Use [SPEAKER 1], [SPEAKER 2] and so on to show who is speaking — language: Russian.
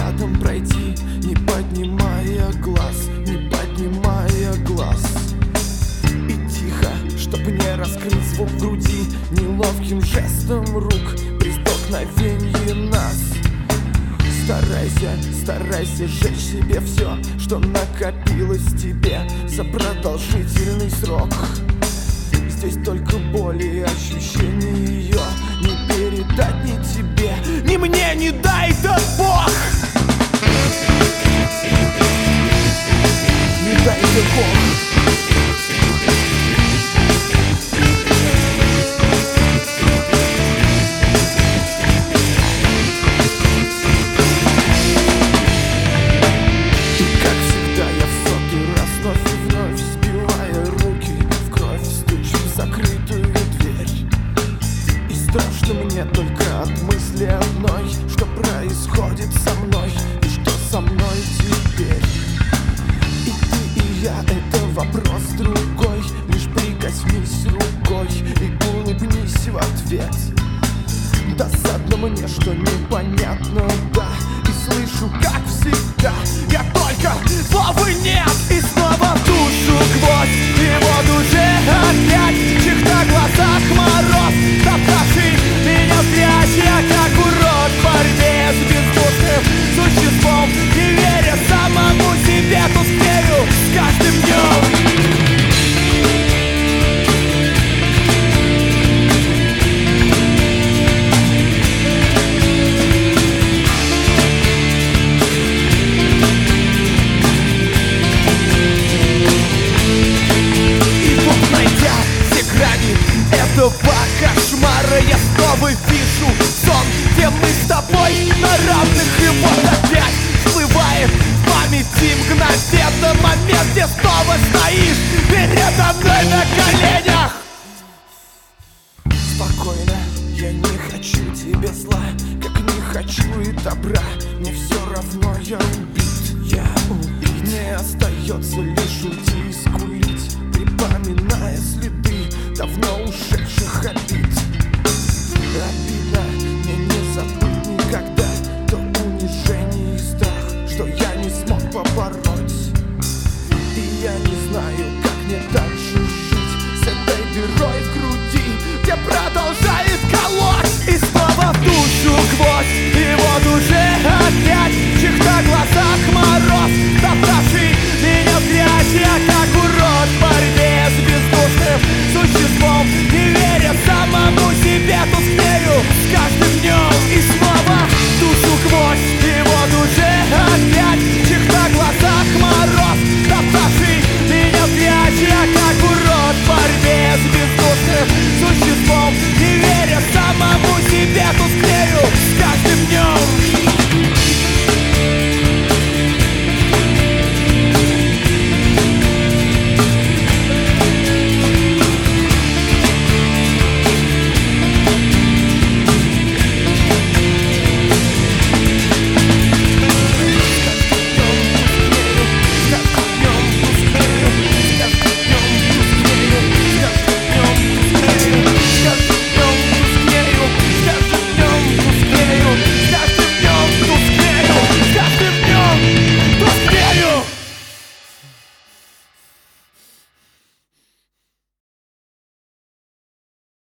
[SPEAKER 1] рядом пройти, не поднимая глаз, не поднимая глаз. И тихо, чтоб не раскрыть звук в груди, неловким жестом рук при столкновении нас. Старайся сжечь себе все, что накопилось в тебе за продолжительный срок. Здесь только боль и ощущение ее не передать ни тебе, ни мне, не дай этот Бог. Не дай этот Бог. Мне только от мысли одной, что происходит со мной и что со мной теперь. И ты, и я — это вопрос другой. Лишь прикоснись рукой и улыбнись в ответ. Досадно мне, что непонятно, да. И слышу, как всегда, я только слова нет. И снова в душу гвоздь, и вот уже опять чихта в глазах мороз. Топтавший меня в грязь, я как урод в борьбе с бездушным существом. Не веря самому себе, тускнею с каждым днем. Этого кошмара я снова вижу сон, где мы с тобой на равных. И вот опять всплывает в памяти мгновенно момент, где снова стоишь передо мной на коленях. Спокойно, я не хочу тебе зла, как не хочу и добра. Мне все равно, я убит. Мне остается лишь уйти и скулить, припоминая следы давно ушедших